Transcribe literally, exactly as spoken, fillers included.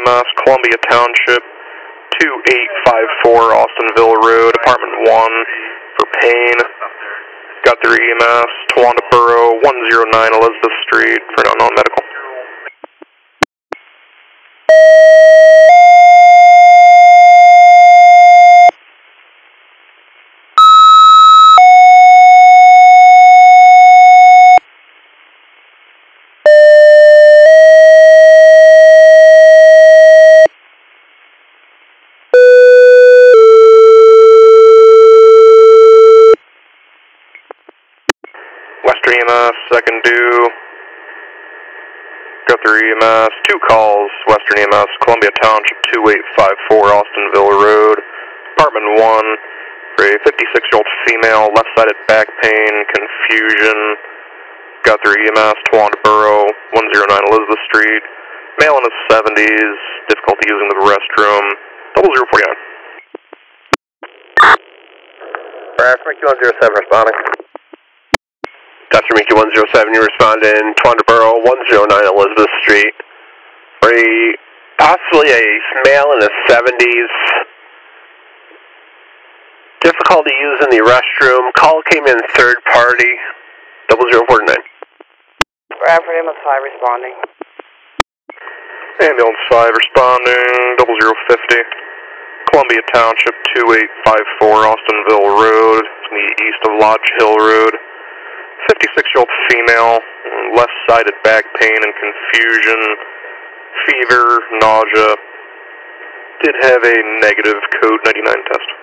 M S, Columbia Township, two eight five four Austinville Road, Apartment one for pain. Got their E M S, Towanda Borough, one oh nine Elizabeth Street for an unknown medical. Western E M S, second due. Got their E M S, two calls, Western E M S, Columbia Township, two eight five four Austinville Road, Apartment one, for a fifty-six-year-old female, left-sided back pain, confusion. Got their E M S, Towanda Borough, one oh nine Elizabeth Street, male in his seventies, difficulty using the restroom, double zero forty-nine. Alright, Mickey one oh seven responding. Doctor Mickey one oh seven, you respond in Towanda Borough, one oh nine Elizabeth Street. For a, possibly a male in his seventies. Difficulty using the restroom. Call came in third party. double zero forty-nine. Bradford M S five responding. Ambulance five responding, double zero fifty. Columbia Township, two eight five four Austinville Road, to the east of Lodge Hill Road. fifty-six-year-old female, left-sided back pain and confusion, fever, nausea. Did have a negative code ninety-nine test.